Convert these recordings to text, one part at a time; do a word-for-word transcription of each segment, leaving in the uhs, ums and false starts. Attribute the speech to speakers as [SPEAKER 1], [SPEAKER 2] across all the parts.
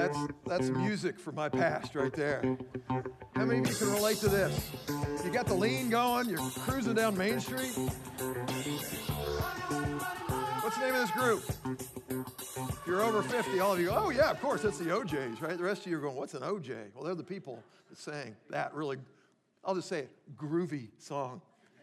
[SPEAKER 1] that's that's music from my past right there. How many of you can relate to this? You got the lean going, you're cruising down Main Street. What's the name of this group? If you're over fifty, all of you go, oh yeah, of course, that's the O Js, right? The rest of you are going, what's an O J? Well, they're the people that sang that really, I'll just say it, groovy song.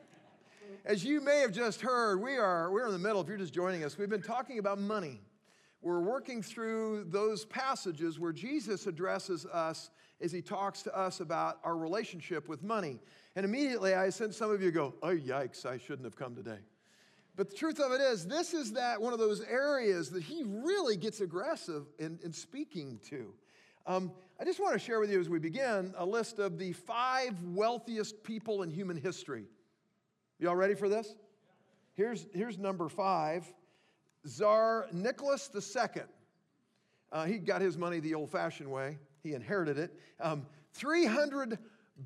[SPEAKER 1] As you may have just heard, we are, we're in the middle, if you're just joining us, we've been talking about money. We're working through those passages where Jesus addresses us as he talks to us about our relationship with money. And immediately I sense some of you go, oh yikes, I shouldn't have come today. But the truth of it is, this is that one of those areas that he really gets aggressive in, in speaking to. Um, I just want to share with you as we begin a list of the five wealthiest people in human history. Y'all ready for this? Here's, here's number five, Tsar Nicholas the Second. Uh, he got his money the old-fashioned way. He inherited it. Um, three hundred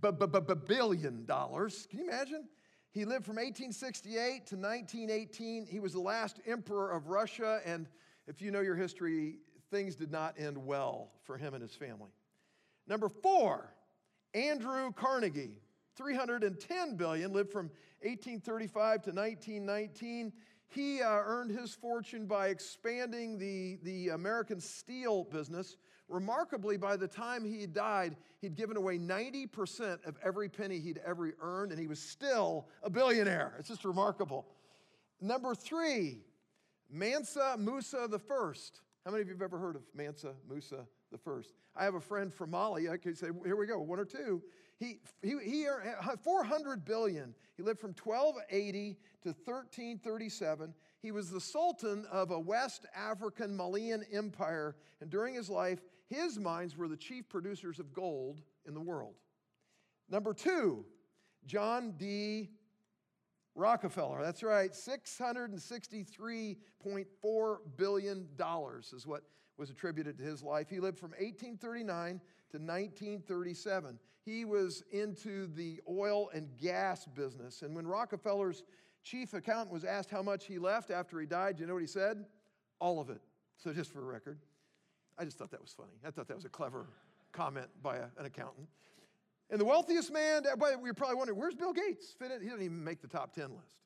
[SPEAKER 1] billion dollars. Can you imagine? He lived from eighteen sixty-eight to nineteen eighteen. He was the last emperor of Russia, and if you know your history, things did not end well for him and his family. Number four, Andrew Carnegie, three hundred ten billion dollars, lived from eighteen thirty-five to nineteen nineteen. He uh, earned his fortune by expanding the, the American steel business. Remarkably, by the time he died, he'd given away ninety percent of every penny he'd ever earned, and he was still a billionaire. It's just remarkable. Number three, Mansa Musa the First. How many of you have ever heard of Mansa Musa the First? I have a friend from Mali. I could say, here we go, one or two. He, he, he earned four hundred billion dollars. He lived from twelve eighty to thirteen thirty-seven. He was the Sultan of a West African Malian empire. And during his life, his mines were the chief producers of gold in the world. Number two, John D. Rockefeller. That's right, six hundred sixty-three point four billion dollars is what was attributed to his life. He lived from eighteen thirty-nine to nineteen thirty-seven. He was into the oil and gas business. And when Rockefeller's chief accountant was asked how much he left after he died, do you know what he said? All of it. So just for a record, I just thought that was funny. I thought that was a clever comment by a, an accountant. And the wealthiest man, everybody, you're probably wondering, where's Bill Gates? Fit in? He didn't even make the top ten list.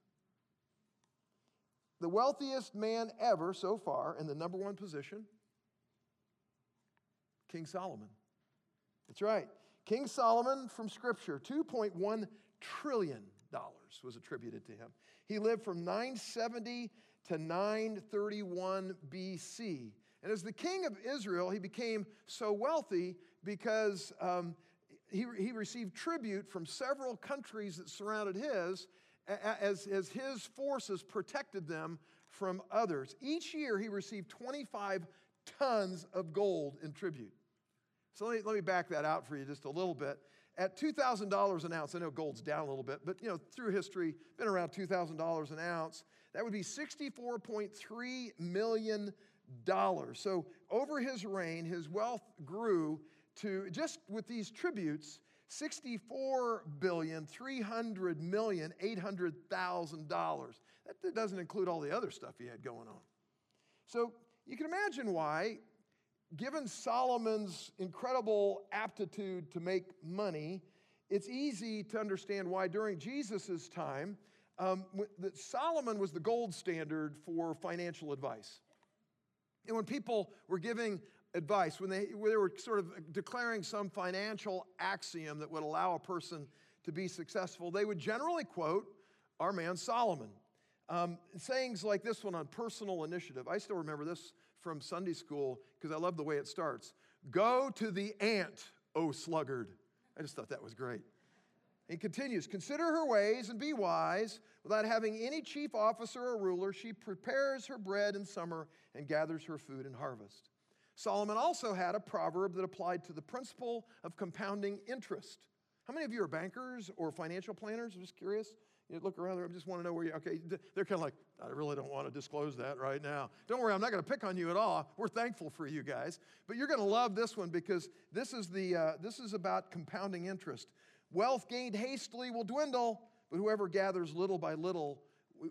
[SPEAKER 1] The wealthiest man ever so far in the number one position, King Solomon. That's right. King Solomon from Scripture, two point one trillion dollars was attributed to him. He lived from nine seventy to nine thirty-one B C. And as the king of Israel, he became so wealthy because um, he, he received tribute from several countries that surrounded his as, as his forces protected them from others. Each year, he received twenty-five tons of gold in tribute. So let me, let me back that out for you just a little bit. At two thousand dollars an ounce, I know gold's down a little bit, but you know, through history, been around two thousand dollars an ounce. That would be sixty-four point three million dollars. So over his reign, his wealth grew to, just with these tributes, sixty-four billion three hundred million eight hundred thousand dollars. That doesn't include all the other stuff he had going on. So you can imagine why, given Solomon's incredible aptitude to make money, it's easy to understand why during Jesus' time, um, that Solomon was the gold standard for financial advice. And when people were giving advice, when they, when they were sort of declaring some financial axiom that would allow a person to be successful, they would generally quote our man Solomon. Um, sayings like this one on personal initiative. I still remember this from Sunday school because I love the way it starts. Go to the ant, O sluggard. I just thought that was great. He continues, consider her ways and be wise. Without having any chief officer or ruler, she prepares her bread in summer and gathers her food in harvest. Solomon also had a proverb that applied to the principle of compounding interest. How many of you are bankers or financial planners? I'm just curious. You look around there, I just want to know where you, okay, they're kind of like, I really don't want to disclose that right now. Don't worry, I'm not going to pick on you at all. We're thankful for you guys. But you're going to love this one because this is, the, uh, this is about compounding interest. Wealth gained hastily will dwindle, but whoever gathers little by little,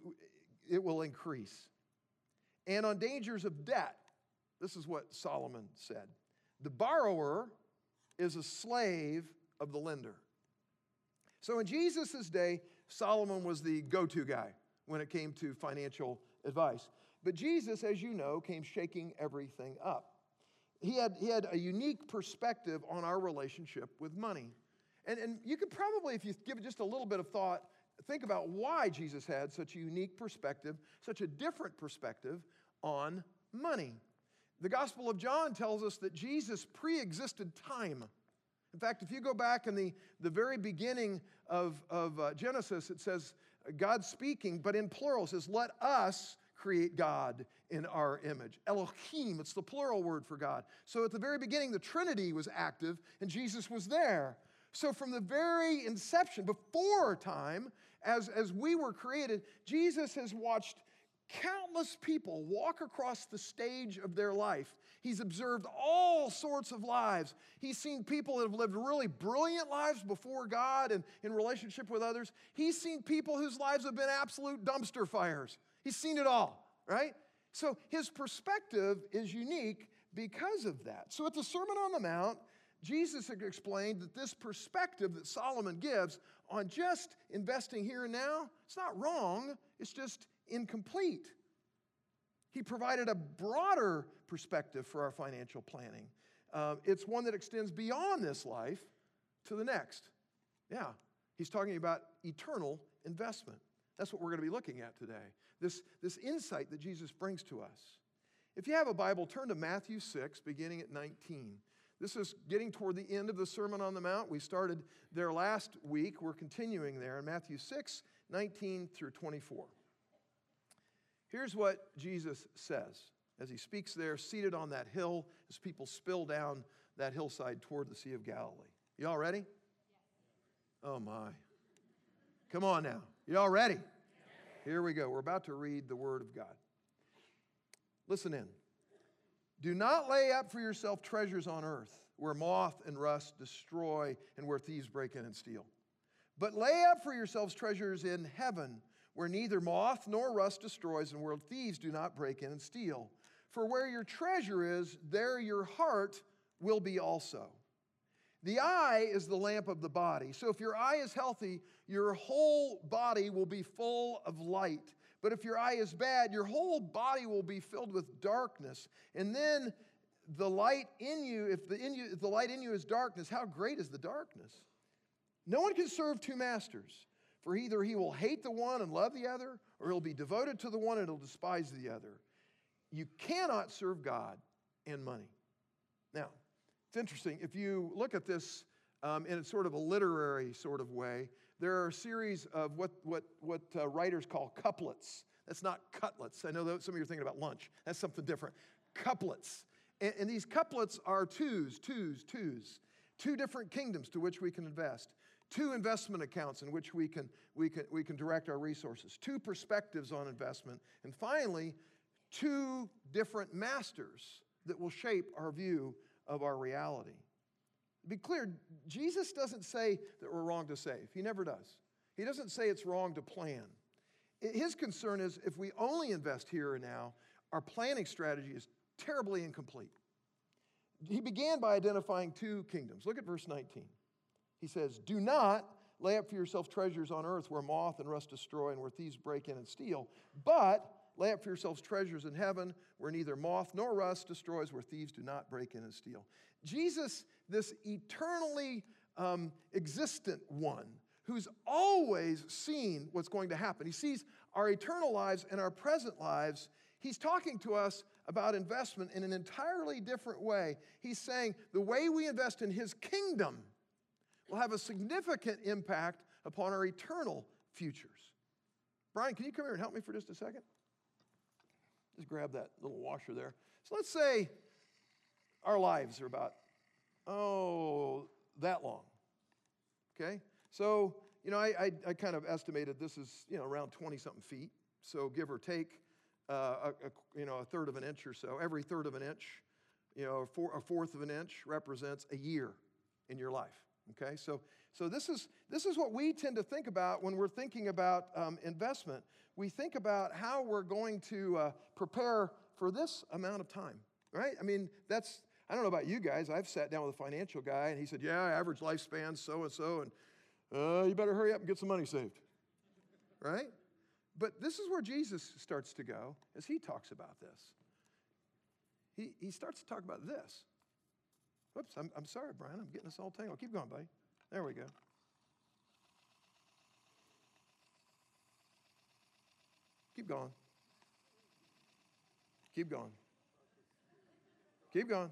[SPEAKER 1] it will increase. And on dangers of debt, this is what Solomon said. The borrower is a slave of the lender. So in Jesus' day, Solomon was the go-to guy when it came to financial advice. But Jesus, as you know, came shaking everything up. He had, he had a unique perspective on our relationship with money. And, and you could probably, if you give it just a little bit of thought, think about why Jesus had such a unique perspective, such a different perspective on money. The Gospel of John tells us that Jesus pre-existed time. In fact, if you go back in the, the very beginning of, of uh, Genesis, it says, God speaking, but in plural, it says, let us create God in our image. Elohim, it's the plural word for God. So at the very beginning, the Trinity was active, and Jesus was there. So from the very inception, before time, as, as we were created, Jesus has watched countless people walk across the stage of their life. He's observed all sorts of lives. He's seen people that have lived really brilliant lives before God and in relationship with others. He's seen people whose lives have been absolute dumpster fires. He's seen it all, right? So his perspective is unique because of that. So at the Sermon on the Mount, Jesus explained that this perspective that Solomon gives on just investing here and now, it's not wrong, it's just incomplete. He provided a broader perspective for our financial planning. Uh, it's one that extends beyond this life to the next. Yeah, he's talking about eternal investment. That's what we're going to be looking at today, this, this insight that Jesus brings to us. If you have a Bible, turn to Matthew six, beginning at nineteen. This is getting toward the end of the Sermon on the Mount. We started there last week. We're continuing there in Matthew six, nineteen through twenty-four. Here's what Jesus says as he speaks there, seated on that hill, as people spill down that hillside toward the Sea of Galilee. You all ready? Yes. Oh, my. Come on now. You all ready? Yes. Here we go. We're about to read the Word of God. Listen in. Do not lay up for yourself treasures on earth, where moth and rust destroy and where thieves break in and steal. But lay up for yourselves treasures in heaven, where neither moth nor rust destroys and where thieves do not break in and steal. For where your treasure is, there your heart will be also. The eye is the lamp of the body. So if your eye is healthy, your whole body will be full of light. But if your eye is bad, your whole body will be filled with darkness. And then the light in you, if the, in you, if the light in you is darkness, how great is the darkness? No one can serve two masters. For either he will hate the one and love the other, or he'll be devoted to the one and he'll despise the other. You cannot serve God and money. Now, it's interesting. If you look at this um, in a sort of a literary sort of way, there are a series of what, what, what uh, writers call couplets. That's not cutlets. I know that some of you are thinking about lunch. That's something different. Couplets. And, and these couplets are twos, twos, twos. Two different kingdoms to which we can invest. Two investment accounts in which we can, we can, we can direct our resources. Two perspectives on investment. And finally, two different masters that will shape our view of our reality. To be clear, Jesus doesn't say that we're wrong to save. He never does. He doesn't say it's wrong to plan. His concern is if we only invest here and now, our planning strategy is terribly incomplete. He began by identifying two kingdoms. Look at verse nineteen. He says, do not lay up for yourself treasures on earth where moth and rust destroy and where thieves break in and steal, but lay up for yourselves treasures in heaven where neither moth nor rust destroys, where thieves do not break in and steal. Jesus, this eternally um, existent one who's always seen what's going to happen. He sees our eternal lives and our present lives. He's talking to us about investment in an entirely different way. He's saying the way we invest in his kingdom will have a significant impact upon our eternal futures. Brian, can you come here and help me for just a second? Just grab that little washer there. So let's say our lives are about, oh, that long, okay? So, you know, I, I, I kind of estimated this is, you know, around twenty-something feet. So give or take, uh, a, a, you know, a third of an inch or so. Every third of an inch, you know, a, four, a fourth of an inch represents a year in your life. Okay, so so this is this is what we tend to think about when we're thinking about um, investment. We think about how we're going to uh, prepare for this amount of time, right? I mean, that's I don't know about you guys. I've sat down with a financial guy, and he said, yeah, average lifespan so-and-so, and uh, you better hurry up and get some money saved, right? But this is where Jesus starts to go as he talks about this. He, he starts to talk about this. Whoops, I'm, I'm sorry, Brian. I'm getting us all tangled. Keep going, buddy. There we go. Keep going. Keep going. Keep going.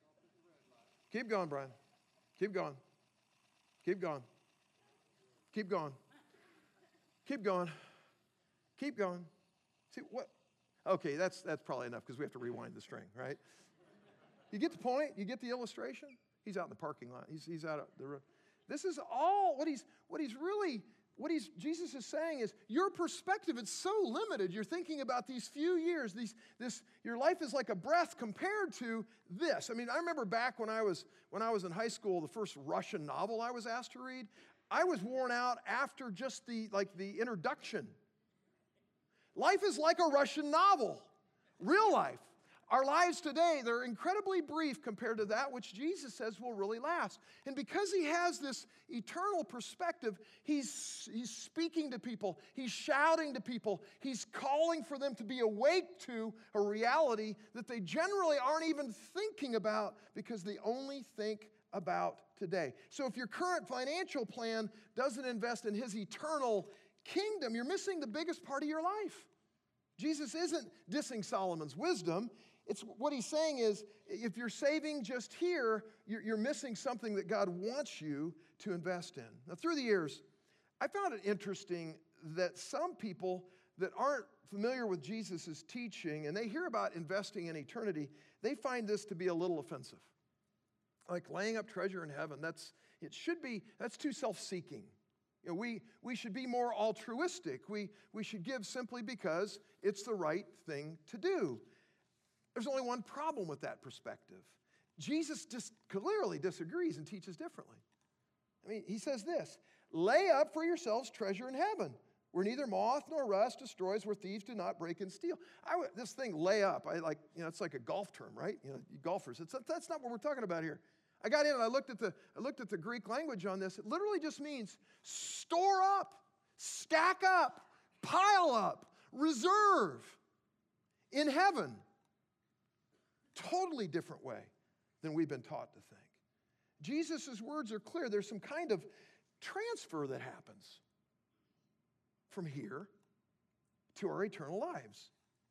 [SPEAKER 1] Keep going, Brian. Keep going. Keep going. Keep going. Keep going. Keep going. See what? Okay, that's that's probably enough because we have to rewind the string, right? You get the point? You get the illustration? He's out in the parking lot. He's he's out of the road. This is all what he's what he's really what he's Jesus is saying is your perspective is so limited. You're thinking about these few years. These this your life is like a breath compared to this. I mean, I remember back when I was when I was in high school, the first Russian novel I was asked to read, I was worn out after just the like the introduction. Life is like a Russian novel, real life. Our lives today, they're incredibly brief compared to that which Jesus says will really last. And because he has this eternal perspective, he's, he's speaking to people, he's shouting to people, he's calling for them to be awake to a reality that they generally aren't even thinking about because they only think about today. So if your current financial plan doesn't invest in his eternal kingdom, you're missing the biggest part of your life. Jesus isn't dissing Solomon's wisdom. It's what he's saying is, if you're saving just here, you're, you're missing something that God wants you to invest in. Now, through the years, I found it interesting that some people that aren't familiar with Jesus' teaching and they hear about investing in eternity, they find this to be a little offensive. Like laying up treasure in heaven, that's it should be, that's too self-seeking. You know, we, we should be more altruistic. We, we should give simply because it's the right thing to do. There's only one problem with that perspective. Jesus just clearly disagrees and teaches differently. I mean, he says this, lay up for yourselves treasure in heaven, where neither moth nor rust destroys, where thieves do not break and steal. I, this thing, lay up, I like, you know, it's like a golf term, right? You know, you golfers, it's, that's not what we're talking about here. I got in and I looked at the I looked at the Greek language on this. It literally just means store up, stack up, pile up, reserve in heaven. Totally different way than we've been taught to think. Jesus' words are clear. There's some kind of transfer that happens from here to our eternal lives.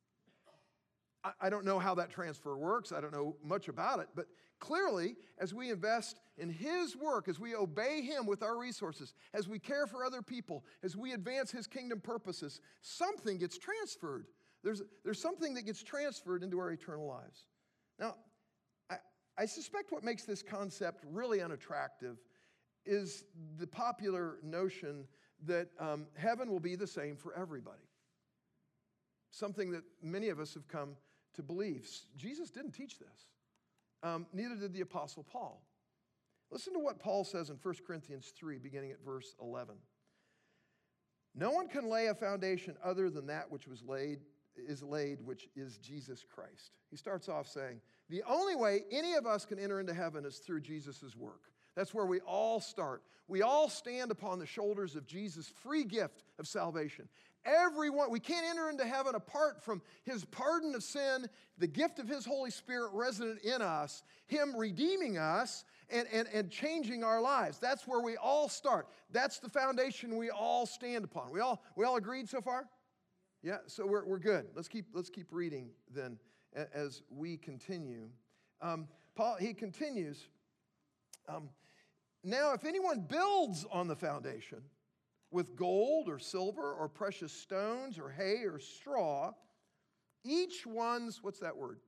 [SPEAKER 1] I, I don't know how that transfer works. I don't know much about it, but clearly, as we invest in his work, as we obey him with our resources, as we care for other people, as we advance his kingdom purposes, something gets transferred. There's, there's something that gets transferred into our eternal lives. Now, I, I suspect what makes this concept really unattractive is the popular notion that um, heaven will be the same for everybody. Something that many of us have come to believe. Jesus didn't teach this. Um, neither did the Apostle Paul. Listen to what Paul says in First Corinthians three, beginning at verse eleven. No one can lay a foundation other than that which was laid, is laid, which is Jesus Christ. He starts off saying, the only way any of us can enter into heaven is through Jesus' work. That's where we all start. We all stand upon the shoulders of Jesus' free gift of salvation. Everyone, we can't enter into heaven apart from his pardon of sin, the gift of his Holy Spirit resident in us, him redeeming us and, and, and changing our lives. That's where we all start. That's the foundation we all stand upon. We all, we all agreed so far? Yeah, so we're, we're good. Let's keep, let's keep reading then as we continue. Um, Paul, he continues, um, now if anyone builds on the foundation with gold or silver or precious stones or hay or straw, each one's, what's that word?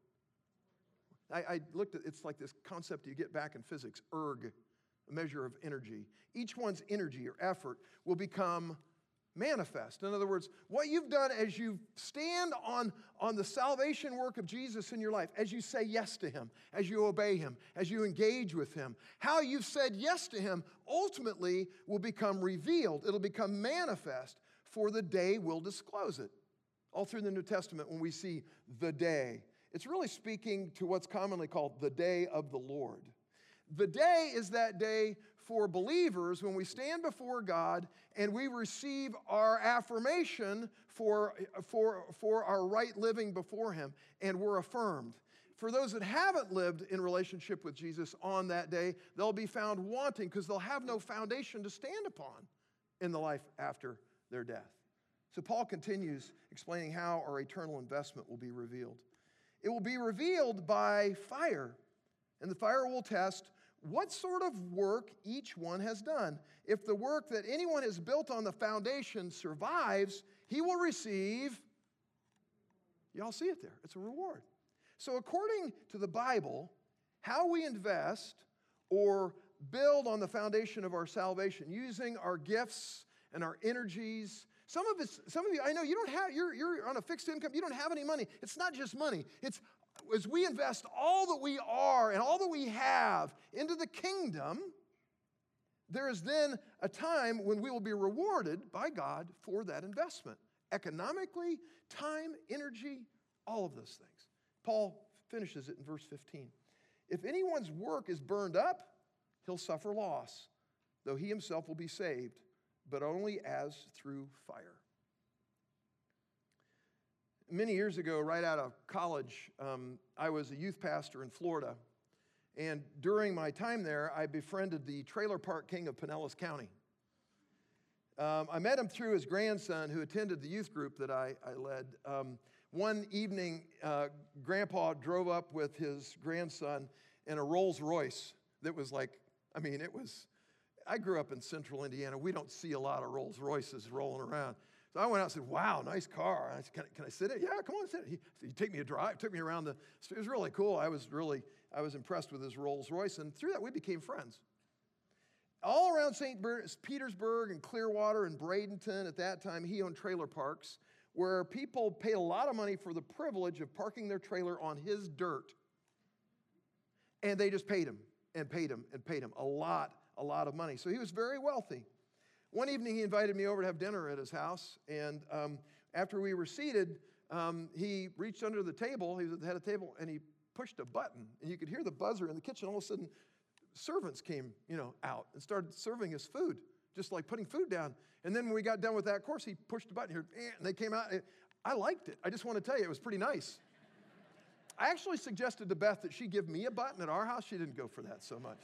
[SPEAKER 1] I, I looked at, it's like this concept you get back in physics, erg, a measure of energy. Each one's energy or effort will become manifest. In other words, what you've done as you stand on, on the salvation work of Jesus in your life, as you say yes to him, as you obey him, as you engage with him, how you've said yes to him ultimately will become revealed. It'll become manifest, for the day will disclose it. All through the New Testament, when we see the day, It's really speaking to what's commonly called the day of the Lord. The day is that day for believers when we stand before God and we receive our affirmation for, for, for our right living before Him, and we're affirmed. For those that haven't lived in relationship with Jesus on that day, they'll be found wanting because they'll have no foundation to stand upon in the life after their death. So Paul continues explaining how our eternal investment will be revealed. It will be revealed by fire, and the fire will test what sort of work each one has done. If the work that anyone has built on the foundation survives, he will receive, y'all see it there, it's a reward. So according to the Bible, how we invest or build on the foundation of our salvation, using our gifts and our energies. Some of us, some of you, I know you don't have, you're, you're on a fixed income, you don't have any money. It's not just money. It's as we invest all that we are and all that we have into the kingdom, there is then a time when we will be rewarded by God for that investment. Economically, time, energy, all of those things. Paul finishes it in verse fifteen. If anyone's work is burned up, he'll suffer loss, though he himself will be saved, but only as through fire. Many years ago, right out of college, um, I was a youth pastor in Florida. And during my time there, I befriended the trailer park king of Pinellas County. Um, I met him through his grandson who attended the youth group that I, I led. Um, one evening, uh, Grandpa drove up with his grandson in a Rolls Royce that was like, I mean, it was, I grew up in central Indiana. We don't see a lot of Rolls Royces rolling around. So I went out and said, wow, nice car. I said, can I, can I sit in it? Yeah, come on, sit in it. He said, you take me a drive, took me around the, it was really cool. I was really, I was impressed with his Rolls Royce. And through that, we became friends. All around Saint Petersburg and Clearwater and Bradenton, at that time, he owned trailer parks where people paid a lot of money for the privilege of parking their trailer on his dirt. And they just paid him and paid him and paid him a lot, a lot of money. So he was very wealthy. One evening, he invited me over to have dinner at his house, and um, after we were seated, um, he reached under the table, he was at the head of the table, and he pushed a button, and you could hear the buzzer in the kitchen. All of a sudden, servants came, you know, out and started serving us food, just like putting food down. And then when we got done with that course, he pushed a button here, and they came out. I liked it. I just want to tell you, it was pretty nice. I actually suggested to Beth that she give me a button at our house. She didn't go for that so much.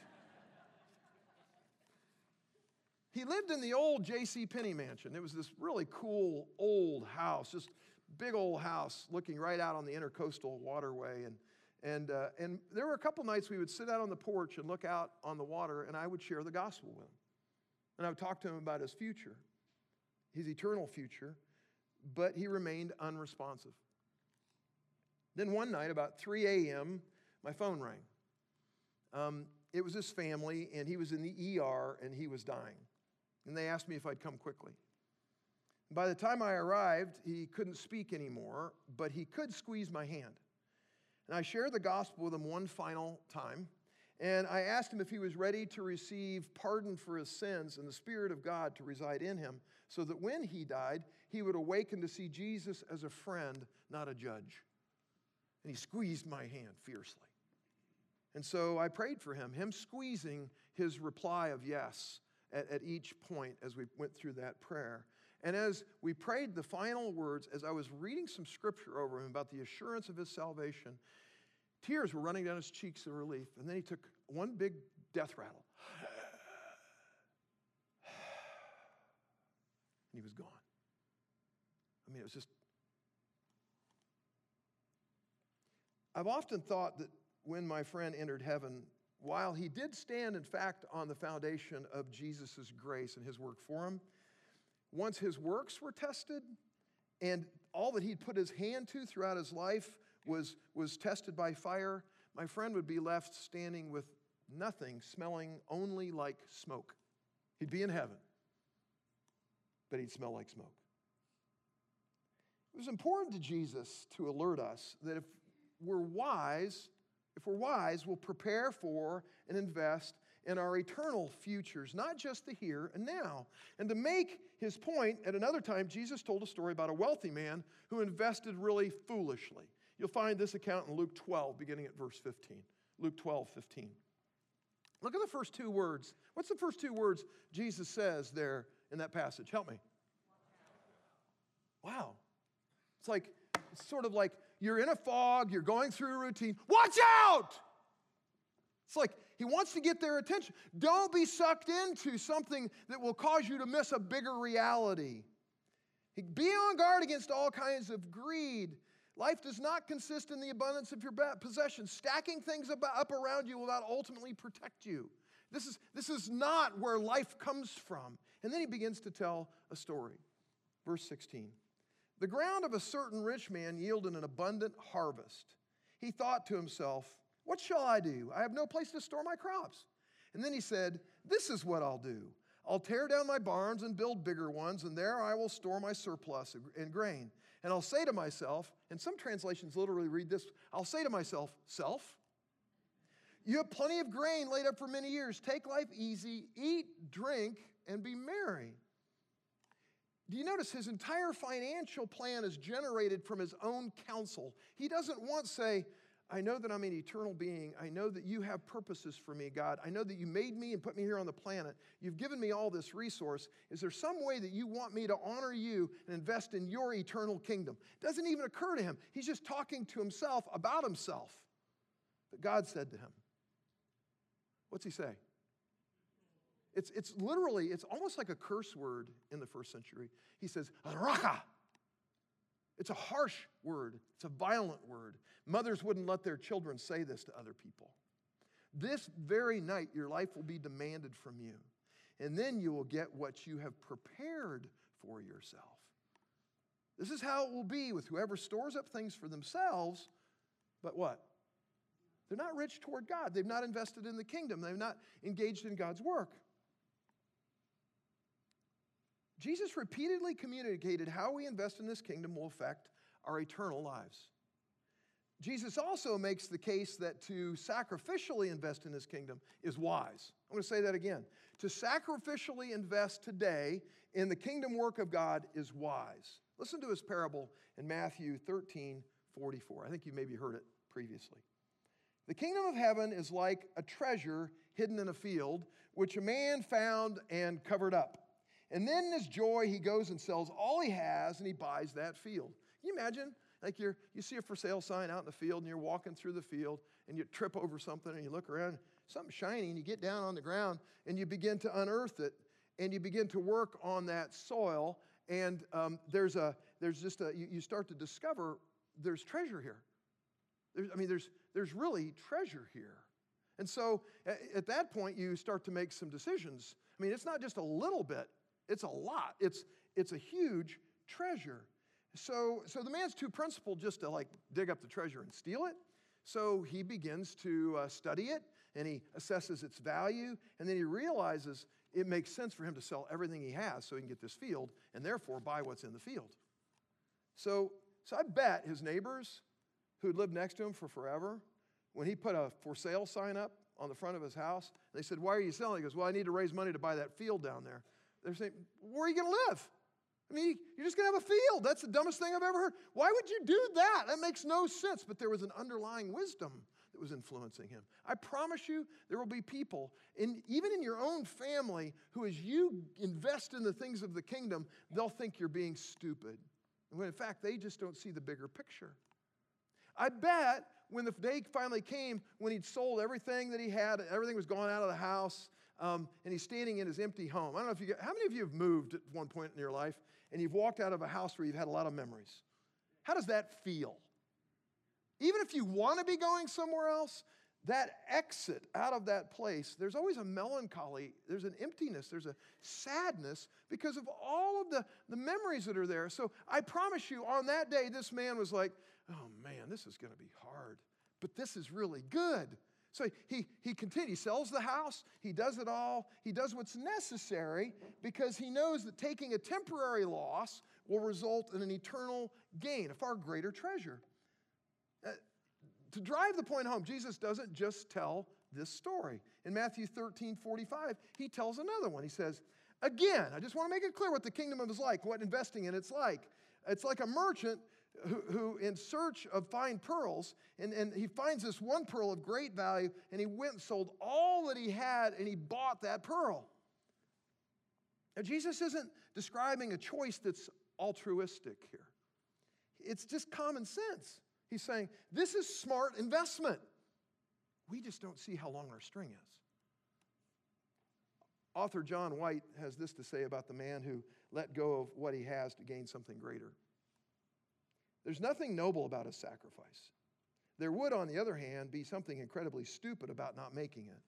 [SPEAKER 1] He lived in the old J C Penney mansion. It was this really cool old house, just big old house looking right out on the intercoastal waterway. And, and, uh, and there were a couple nights we would sit out on the porch and look out on the water, and I would share the gospel with him. And I would talk to him about his future, his eternal future, but he remained unresponsive. Then one night, about three a.m., my phone rang. Um, it was his family, and he was in the E R, and he was dying. And they asked me if I'd come quickly. By the time I arrived, he couldn't speak anymore, but he could squeeze my hand. And I shared the gospel with him one final time, and I asked him if he was ready to receive pardon for his sins and the Spirit of God to reside in him, so that when he died, he would awaken to see Jesus as a friend, not a judge. And he squeezed my hand fiercely. And so I prayed for him, him squeezing his reply of yes At, at each point as we went through that prayer. And as we prayed the final words, as I was reading some scripture over him about the assurance of his salvation, tears were running down his cheeks in relief. And then he took one big death rattle. And he was gone. I mean, it was just... I've often thought that when my friend entered heaven, while he did stand, in fact, on the foundation of Jesus' grace and his work for him, once his works were tested and all that he'd put his hand to throughout his life was, was tested by fire, my friend would be left standing with nothing, smelling only like smoke. He'd be in heaven, but he'd smell like smoke. It was important to Jesus to alert us that if we're wise, If we're wise, we'll prepare for and invest in our eternal futures, not just the here and now. And to make his point, at another time, Jesus told a story about a wealthy man who invested really foolishly. You'll find this account in Luke twelve, beginning at verse fifteen. Luke twelve, fifteen. Look at the first two words. What's the first two words Jesus says there in that passage? Help me. Wow. It's like, it's sort of like you're in a fog, you're going through a routine. Watch out! It's like he wants to get their attention. Don't be sucked into something that will cause you to miss a bigger reality. Be on guard against all kinds of greed. Life does not consist in the abundance of your possessions. Stacking things up around you will not ultimately protect you. This is, this is not where life comes from. And then he begins to tell a story. Verse sixteen. The ground of a certain rich man yielded an abundant harvest. He thought to himself, what shall I do? I have no place to store my crops. And then he said, this is what I'll do. I'll tear down my barns and build bigger ones, and there I will store my surplus and grain. And I'll say to myself, and some translations literally read this, I'll say to myself, self, you have plenty of grain laid up for many years. Take life easy, eat, drink, and be merry. Do you notice his entire financial plan is generated from his own counsel? He doesn't once say, I know that I'm an eternal being. I know that you have purposes for me, God. I know that you made me and put me here on the planet. You've given me all this resource. Is there some way that you want me to honor you and invest in your eternal kingdom? It doesn't even occur to him. He's just talking to himself about himself. But God said to him, what's he say? It's, it's literally, it's almost like a curse word in the first century. He says, Raka. It's a harsh word. It's a violent word. Mothers wouldn't let their children say this to other people. This very night, your life will be demanded from you. And then you will get what you have prepared for yourself. This is how it will be with whoever stores up things for themselves, but what? They're not rich toward God. They've not invested in the kingdom. They've not engaged in God's work. Jesus repeatedly communicated how we invest in this kingdom will affect our eternal lives. Jesus also makes the case that to sacrificially invest in this kingdom is wise. I'm going to say that again. To sacrificially invest today in the kingdom work of God is wise. Listen to his parable in Matthew thirteen forty-four. I think you maybe heard it previously. The kingdom of heaven is like a treasure hidden in a field, which a man found and covered up. And then in his joy, he goes and sells all he has and he buys that field. Can you imagine? Like you're, you see a for sale sign out in the field and you're walking through the field and you trip over something and you look around, something shiny, and you get down on the ground and you begin to unearth it and you begin to work on that soil, and um, there's a there's just a you, you start to discover there's treasure here. There's, I mean, there's there's really treasure here. And so at, at that point, you start to make some decisions. I mean, it's not just a little bit. It's a lot. It's, it's a huge treasure. So, so the man's too principled just to like dig up the treasure and steal it. So he begins to uh, study it, and he assesses its value, and then he realizes it makes sense for him to sell everything he has so he can get this field and therefore buy what's in the field. So, so I bet his neighbors who had lived next to him for forever, when he put a for sale sign up on the front of his house, they said, why are you selling? He goes, well, I need to raise money to buy that field down there. They're saying, where are you going to live? I mean, you're just going to have a field. That's the dumbest thing I've ever heard. Why would you do that? That makes no sense. But there was an underlying wisdom that was influencing him. I promise you, there will be people, in, even in your own family, who as you invest in the things of the kingdom, they'll think you're being stupid. When in fact, they just don't see the bigger picture. I bet when the day finally came, when he'd sold everything that he had, everything was gone out of the house, Um, and he's standing in his empty home. I don't know if you get, how many of you have moved at one point in your life and you've walked out of a house where you've had a lot of memories? How does that feel? Even if you want to be going somewhere else, that exit out of that place, there's always a melancholy, there's an emptiness, there's a sadness because of all of the, the memories that are there. So I promise you, on that day, this man was like, oh man, this is going to be hard, but this is really good. So he, he continues, he sells the house, he does it all, he does what's necessary because he knows that taking a temporary loss will result in an eternal gain, a far greater treasure. Uh, to drive the point home, Jesus doesn't just tell this story. In Matthew thirteen forty-five, he tells another one. He says, again, I just want to make it clear what the kingdom is like, what investing in it's like. It's like a merchant who, who in search of fine pearls, and, and he finds this one pearl of great value, and he went and sold all that he had, and he bought that pearl. Now, Jesus isn't describing a choice that's altruistic here. It's just common sense. He's saying, this is smart investment. We just don't see how long our string is. Author John White has this to say about the man who let go of what he has to gain something greater. There's nothing noble about a sacrifice. There would, on the other hand, be something incredibly stupid about not making it.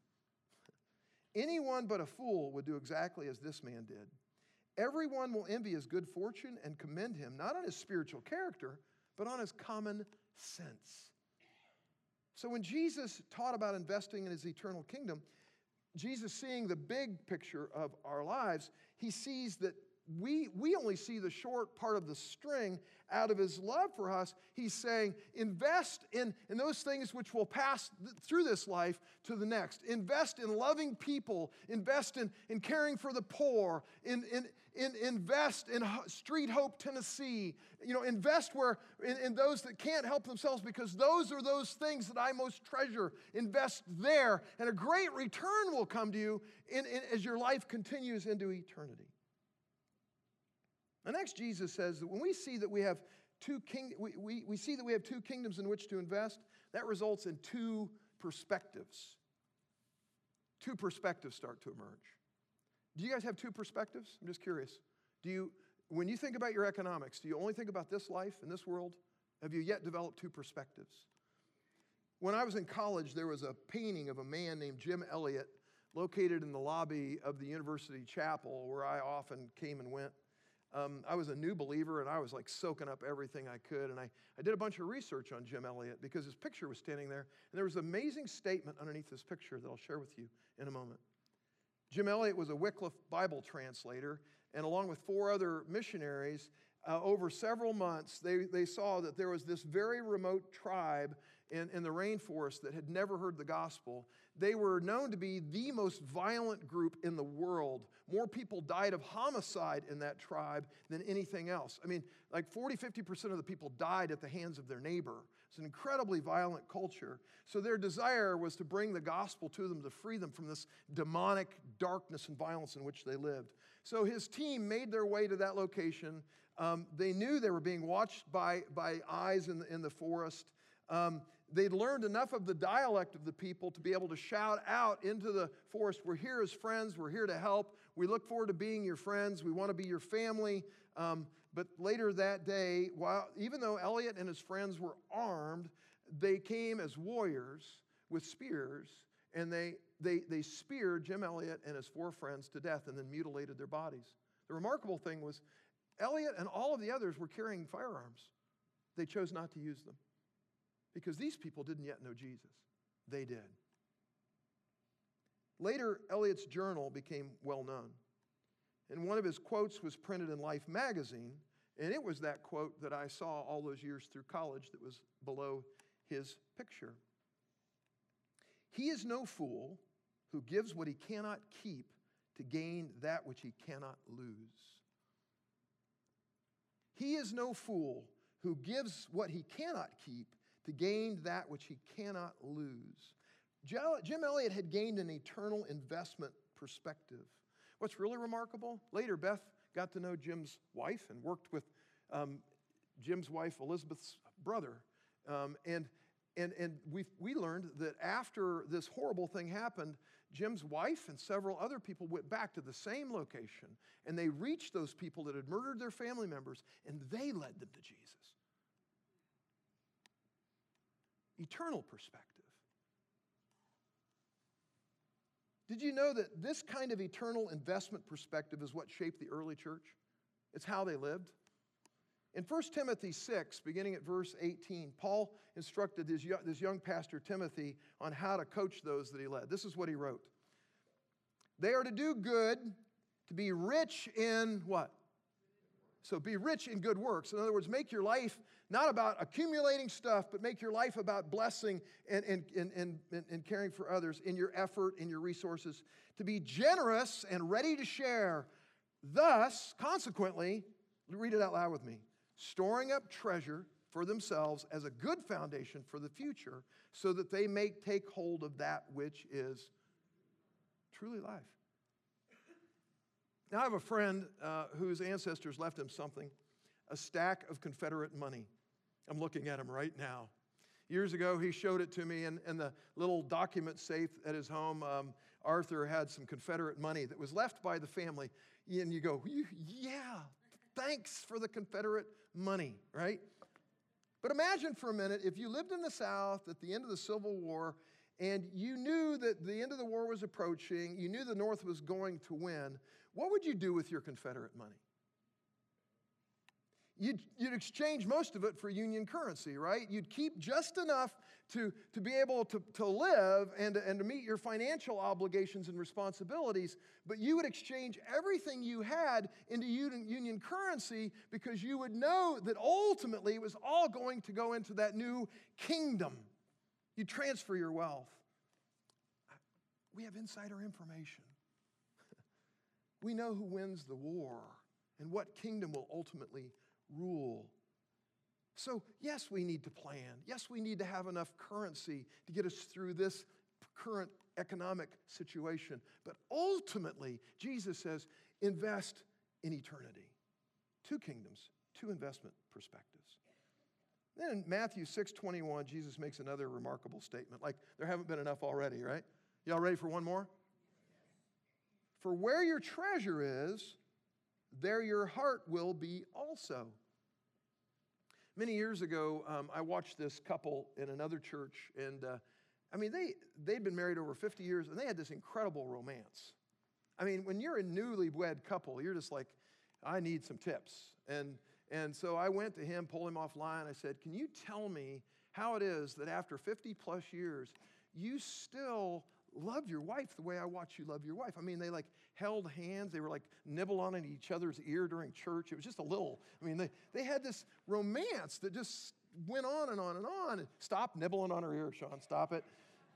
[SPEAKER 1] Anyone but a fool would do exactly as this man did. Everyone will envy his good fortune and commend him, not on his spiritual character, but on his common sense. So when Jesus taught about investing in his eternal kingdom, Jesus, seeing the big picture of our lives, he sees that we, we only see the short part of the string. Out of his love for us, he's saying, invest in, in those things which will pass th- through this life to the next. Invest in loving people. Invest in, in caring for the poor. In, in, in, invest in Street Hope, Tennessee. You know, invest where in, in those that can't help themselves, because those are those things that I most treasure. Invest there, and a great return will come to you in, in, as your life continues into eternity. And next, Jesus says that when we see that we have two king, we, we, we see that we have two kingdoms in which to invest, that results in two perspectives. Two perspectives start to emerge. Do you guys have two perspectives? I'm just curious. Do you, when you think about your economics, do you only think about this life and this world? Have you yet developed two perspectives? When I was in college, there was a painting of a man named Jim Elliot located in the lobby of the University Chapel, where I often came and went. Um, I was a new believer, and I was like soaking up everything I could. And I, I did a bunch of research on Jim Elliot because his picture was standing there. And there was an amazing statement underneath this picture that I'll share with you in a moment. Jim Elliot was a Wycliffe Bible translator, and along with four other missionaries, uh, over several months, they, they saw that there was this very remote tribe in, in the rainforest that had never heard the gospel. They were known to be the most violent group in the world. More people died of homicide in that tribe than anything else. I mean, like forty, fifty percent of the people died at the hands of their neighbor. It's an incredibly violent culture. So their desire was to bring the gospel to them, to free them from this demonic darkness and violence in which they lived. So his team made their way to that location. Um, they knew they were being watched by, by eyes in the, in the forest. Um, they'd learned enough of the dialect of the people to be able to shout out into the forest, we're here as friends, we're here to help, we look forward to being your friends, we want to be your family. Um, but later that day, while, even though Elliot and his friends were armed, they came as warriors with spears, and they, they, they speared Jim Elliot and his four friends to death and then mutilated their bodies. The remarkable thing was Elliot and all of the others were carrying firearms. They chose not to use them, because these people didn't yet know Jesus. They did. Later, Elliot's journal became well known. And one of his quotes was printed in Life magazine, and it was that quote that I saw all those years through college that was below his picture. He is no fool who gives what he cannot keep to gain that which he cannot lose. He is no fool who gives what he cannot keep to gain that which he cannot lose. Jim Elliot had gained an eternal investment perspective. What's really remarkable, later Beth got to know Jim's wife and worked with um, Jim's wife, Elizabeth's brother. Um, and and, and we we learned that after this horrible thing happened, Jim's wife and several other people went back to the same location, and they reached those people that had murdered their family members, and they led them to Jesus. Eternal perspective. Did you know that this kind of eternal investment perspective is what shaped the early church? It's how they lived. In First Timothy six, beginning at verse eighteen, Paul instructed this young, this young pastor Timothy on how to coach those that he led. This is what he wrote. They are to do good, to be rich in what? So be rich in good works. In other words, make your life not about accumulating stuff, but make your life about blessing and, and, and, and, and caring for others in your effort, in your resources. To be generous and ready to share. Thus, consequently, read it out loud with me. Storing up treasure for themselves as a good foundation for the future, so that they may take hold of that which is truly life. Now, I have a friend uh, whose ancestors left him something, a stack of Confederate money. I'm looking at him right now. Years ago, he showed it to me in, in the little document safe at his home. Um, Arthur had some Confederate money that was left by the family. And you go, yeah, thanks for the Confederate money, right? But imagine for a minute if you lived in the South at the end of the Civil War and you knew that the end of the war was approaching, you knew the North was going to win, what would you do with your Confederate money? You'd, you'd exchange most of it for Union currency, right? You'd keep just enough to, to be able to, to live and, and to meet your financial obligations and responsibilities, but you would exchange everything you had into Union, Union currency because you would know that ultimately it was all going to go into that new kingdom. You transfer your wealth. We have insider information. We know who wins the war and what kingdom will ultimately rule. So, yes, we need to plan. Yes, we need to have enough currency to get us through this current economic situation. But ultimately, Jesus says, invest in eternity. Two kingdoms, two investment perspectives. Then in Matthew six twenty-one, Jesus makes another remarkable statement. Like there haven't been enough already, right? Y'all ready for one more? For where your treasure is, there your heart will be also. Many years ago, um, I watched this couple in another church, and uh, I mean, they, they'd been married over fifty years, and they had this incredible romance. I mean, when you're a newlywed couple, you're just like, I need some tips. And, and so I went to him, pulled him offline. I said, can you tell me how it is that after fifty plus years, you still love your wife the way I watch you love your wife? I mean, they like held hands. They were like nibbling on each other's ear during church. It was just a little, I mean, they, they had this romance that just went on and on and on. Stop nibbling on her ear, Sean, stop it.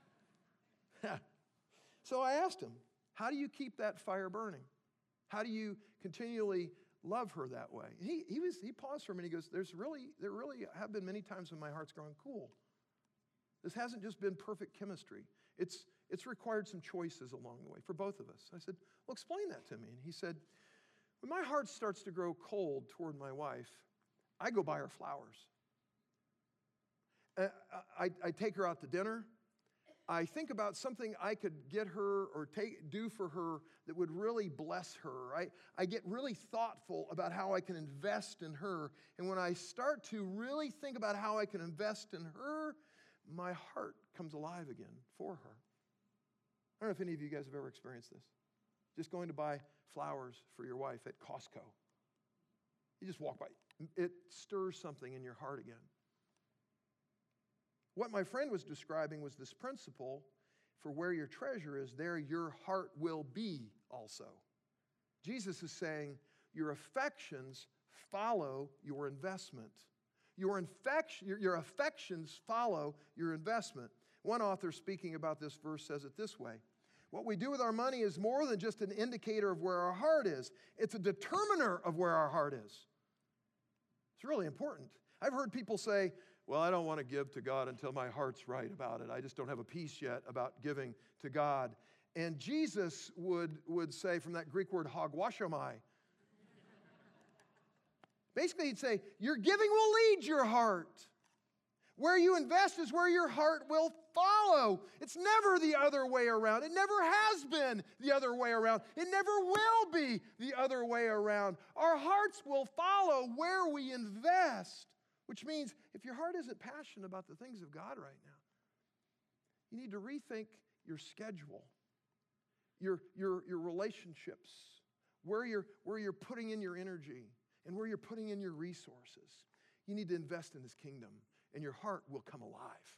[SPEAKER 1] So I asked him, how do you keep that fire burning? How do you continually love her that way? He, he, was, he paused for a minute. He goes, There's really, there really have been many times when my heart's grown cool. This hasn't just been perfect chemistry. It's, it's required some choices along the way for both of us. I said, well, explain that to me. And he said, when my heart starts to grow cold toward my wife, I go buy her flowers. Uh, I, I take her out to dinner. I think about something I could get her or take, do for her that would really bless her. I, I get really thoughtful about how I can invest in her. And when I start to really think about how I can invest in her, my heart comes alive again for her. I don't know if any of you guys have ever experienced this. Just going to buy flowers for your wife at Costco. You just walk by. It stirs something in your heart again. What my friend was describing was this principle, for where your treasure is, there your heart will be also. Jesus is saying your affections follow your investment. Your, infection, your, your affections follow your investment. One author speaking about this verse says it this way. What we do with our money is more than just an indicator of where our heart is. It's a determiner of where our heart is. It's really important. I've heard people say, well, I don't want to give to God until my heart's right about it. I just don't have a peace yet about giving to God. And Jesus would, would say from that Greek word hogwashomai, basically, he'd say, your giving will lead your heart. Where you invest is where your heart will follow. It's never the other way around. It never has been the other way around. It never will be the other way around. Our hearts will follow where we invest, which means if your heart isn't passionate about the things of God right now, you need to rethink your schedule, your, your, your relationships, where you're, where you're putting in your energy, and where you're putting in your resources. You need to invest in this kingdom, and your heart will come alive.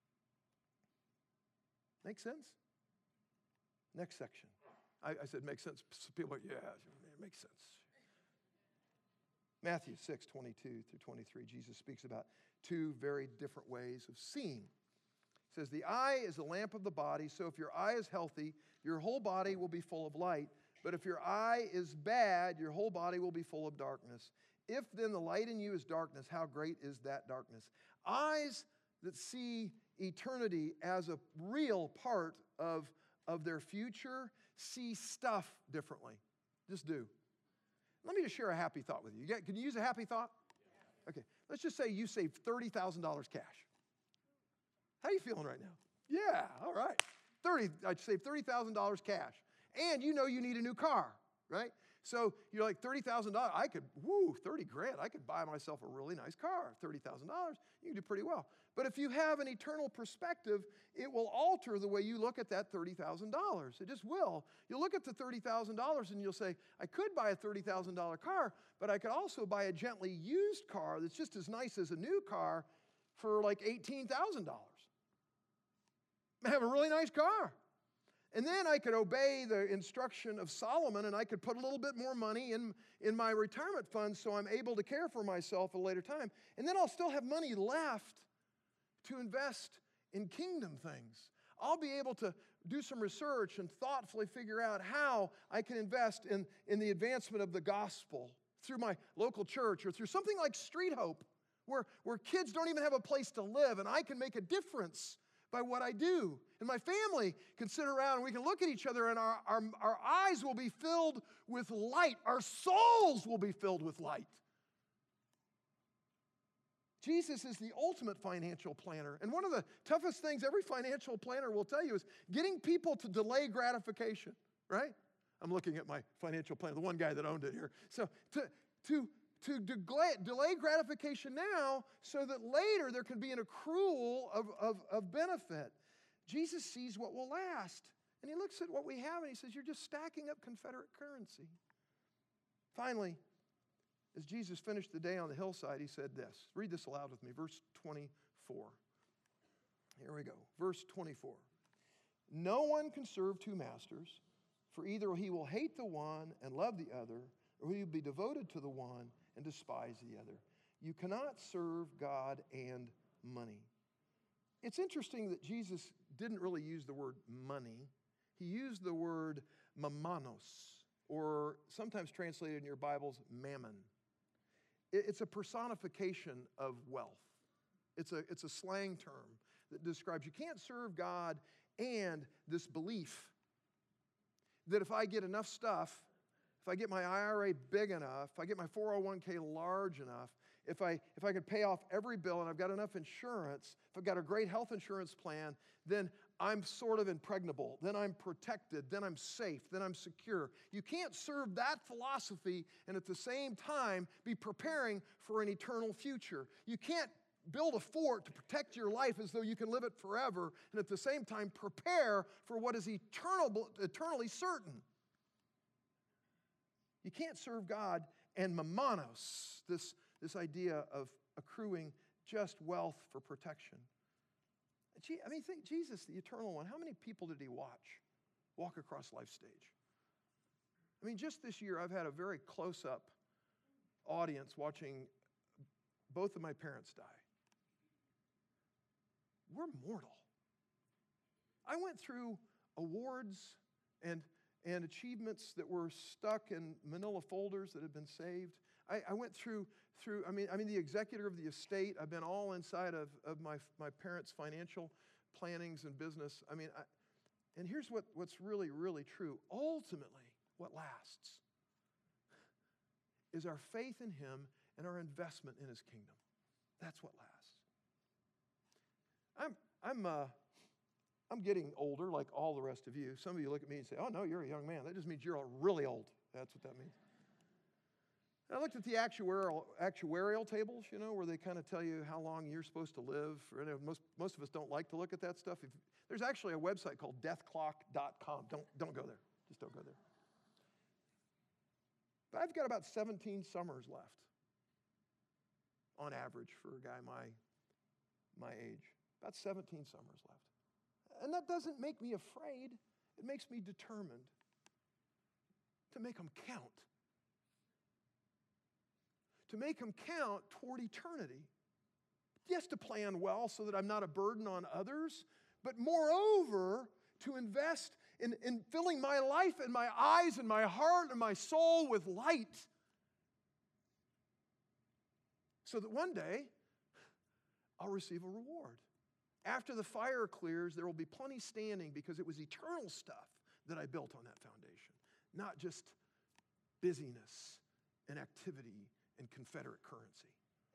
[SPEAKER 1] Make sense? Next section. I, I said, makes sense. People are like, yeah, it makes sense. Matthew six, twenty-two through twenty-three, Jesus speaks about two very different ways of seeing. He says, the eye is the lamp of the body, so if your eye is healthy, your whole body will be full of light. But if your eye is bad, your whole body will be full of darkness. If then the light in you is darkness, how great is that darkness? Eyes that see eternity as a real part of, of their future see stuff differently. Just do. Let me just share a happy thought with you. you get, can you use a happy thought? Okay, let's just say you saved thirty thousand dollars cash. How are you feeling right now? Yeah, all right. thirty, I saved thirty thousand dollars cash. And you know you need a new car, right? So you're like, thirty thousand dollars, I could, woo, thirty grand, I could buy myself a really nice car. thirty thousand dollars, you can do pretty well. But if you have an eternal perspective, it will alter the way you look at that thirty thousand dollars. It just will. You'll look at the thirty thousand dollars and you'll say, I could buy a thirty thousand dollars car, but I could also buy a gently used car that's just as nice as a new car for like eighteen thousand dollars. I have a really nice car. And then I could obey the instruction of Solomon and I could put a little bit more money in, in my retirement fund so I'm able to care for myself at a later time. And then I'll still have money left to invest in kingdom things. I'll be able to do some research and thoughtfully figure out how I can invest in, in the advancement of the gospel through my local church or through something like Street Hope, where, where kids don't even have a place to live and I can make a difference by what I do. And my family can sit around and we can look at each other and our, our, our eyes will be filled with light. Our souls will be filled with light. Jesus is the ultimate financial planner. And one of the toughest things every financial planner will tell you is getting people to delay gratification, right? I'm looking at my financial planner, the one guy that owned it here. So to, to, to delay, delay gratification now so that later there can be an accrual of, of, of benefit. Jesus sees what will last. And he looks at what we have and he says, you're just stacking up Confederate currency. Finally, as Jesus finished the day on the hillside, he said this. Read this aloud with me, verse twenty-four. Here we go, verse twenty-four. No one can serve two masters, for either he will hate the one and love the other, or he will be devoted to the one and despise the other. You cannot serve God and money. It's interesting that Jesus didn't really use the word money. He used the word mammanos, or sometimes translated in your Bibles, mammon. It's a personification of wealth. It's a, it's a slang term that describes you can't serve God and this belief that if I get enough stuff, if I get my I R A big enough, if I get my four oh one k large enough, if I, if I could pay off every bill and I've got enough insurance, if I've got a great health insurance plan, then I'm sort of impregnable, then I'm protected, then I'm safe, then I'm secure. You can't serve that philosophy and at the same time be preparing for an eternal future. You can't build a fort to protect your life as though you can live it forever and at the same time prepare for what is eternal, eternally certain. You can't serve God and mammanos, this, this idea of accruing just wealth for protection. I mean, think Jesus, the eternal one, how many people did he watch walk across life stage? I mean, just this year, I've had a very close-up audience watching both of my parents die. We're mortal. I went through awards and and achievements that were stuck in manila folders that had been saved. I, I went through, through I mean, I mean, the executor of the estate. I've been all inside of, of my, my parents' financial plannings and business. I mean, I, and here's what, what's really, really true. Ultimately, what lasts is our faith in him and our investment in his kingdom. That's what lasts. I'm, I'm, uh, I'm getting older like all the rest of you. Some of you look at me and say, oh, no, you're a young man. That just means you're really old. That's what that means. And I looked at the actuarial, actuarial tables, you know, where they kind of tell you how long you're supposed to live. You know, most, most of us don't like to look at that stuff. If, there's actually a website called death clock dot com. Don't, don't go there. Just don't go there. But I've got about seventeen summers left on average for a guy my, my age. About seventeen summers left. And that doesn't make me afraid. It makes me determined to make them count. To make them count toward eternity. Yes, to plan well so that I'm not a burden on others, but moreover, to invest in, in filling my life and my eyes and my heart and my soul with light. so that one day I'll receive a reward. After the fire clears, there will be plenty standing because it was eternal stuff that I built on that foundation, not just busyness and activity and Confederate currency.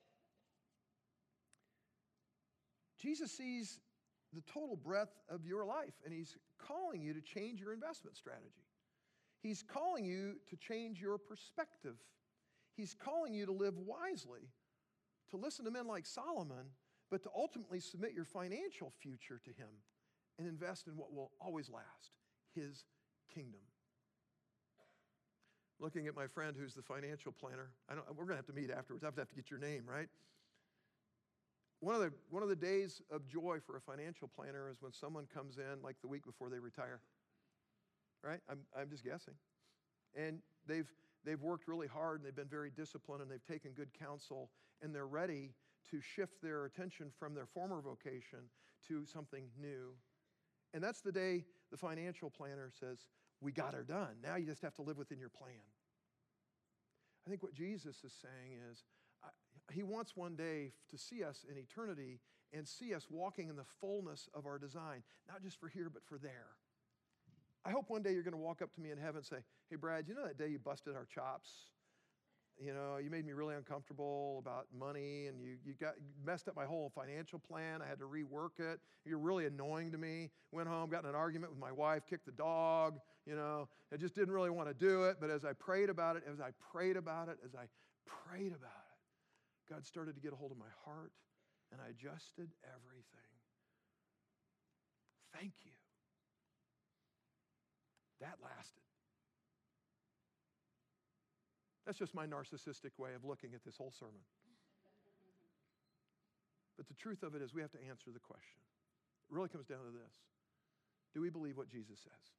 [SPEAKER 1] Jesus sees the total breadth of your life, and he's calling you to change your investment strategy. He's calling you to change your perspective. He's calling you to live wisely, to listen to men like Solomon, but to ultimately submit your financial future to him and invest in what will always last, his kingdom. Looking at my friend who's the financial planner, I don't, we're going to have to meet afterwards. I have to have to get your name, right? One of the, one of the days of joy for a financial planner is when someone comes in like the week before they retire, right? I'm, I'm just guessing. And they've, they've worked really hard, and they've been very disciplined, and they've taken good counsel, and they're ready to shift their attention from their former vocation to something new. And that's the day the financial planner says, we got her done. Now you just have to live within your plan. I think what Jesus is saying is, uh, he wants one day to see us in eternity and see us walking in the fullness of our design, not just for here, but for there. I hope one day you're going to walk up to me in heaven and say, hey, Brad, you know that day you busted our chops? You know, you made me really uncomfortable about money, and you, you got you messed up my whole financial plan. I had to rework it. You're really annoying to me. Went home, got in an argument with my wife, kicked the dog. You know, I just didn't really want to do it. But as I prayed about it, as I prayed about it, as I prayed about it, God started to get a hold of my heart, and I adjusted everything. Thank you. That lasted. That's just my narcissistic way of looking at this whole sermon. But the truth of it is we have to answer the question. It really comes down to this. Do we believe what Jesus says?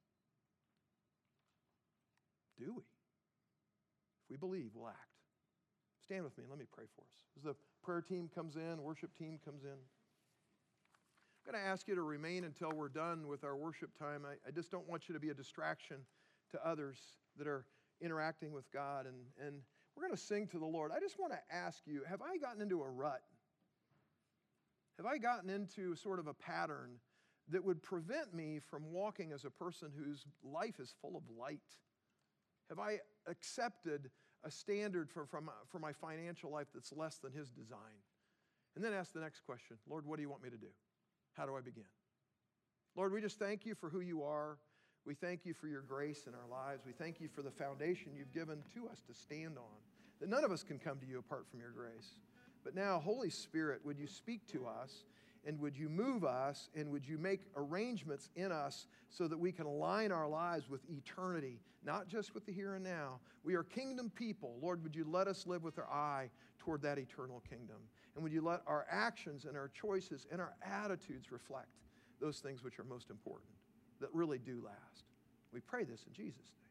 [SPEAKER 1] Do we? If we believe, we'll act. Stand with me and let me pray for us. As the prayer team comes in, worship team comes in, I'm going to ask you to remain until we're done with our worship time. I, I just don't want you to be a distraction to others that are interacting with God, and, and we're going to sing to the Lord. I just want to ask you, have I gotten into a rut? Have I gotten into sort of a pattern that would prevent me from walking as a person whose life is full of light? Have I accepted a standard for, for, my, for my financial life that's less than his design? And then ask the next question, Lord, what do you want me to do? How do I begin? Lord, we just thank you for who you are. We thank you for your grace in our lives. We thank you for the foundation you've given to us to stand on, that none of us can come to you apart from your grace. But now, Holy Spirit, would you speak to us, and would you move us, and would you make arrangements in us so that we can align our lives with eternity, not just with the here and now. We are kingdom people. Lord, would you let us live with our eye toward that eternal kingdom? And would you let our actions and our choices and our attitudes reflect those things which are most important, that really do last? We pray this in Jesus' name.